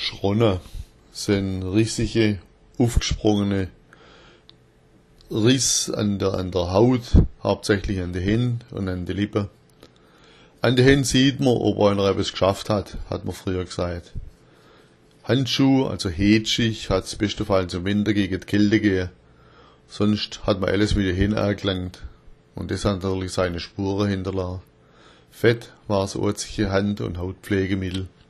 Schronnen sind riesige, aufgesprungene Riss an der Haut, hauptsächlich an den Händen und an den Lippen. An den Händen sieht man, ob einer etwas geschafft hat man früher gesagt. Handschuhe, also Hedschig, hat's bestenfalls im Winter gegen die Kälte gegeben. Sonst hat man alles mit den Händen angelangt. Und das hat natürlich seine Spuren hinterlassen. Fett war das einzige Hand- und Hautpflegemittel.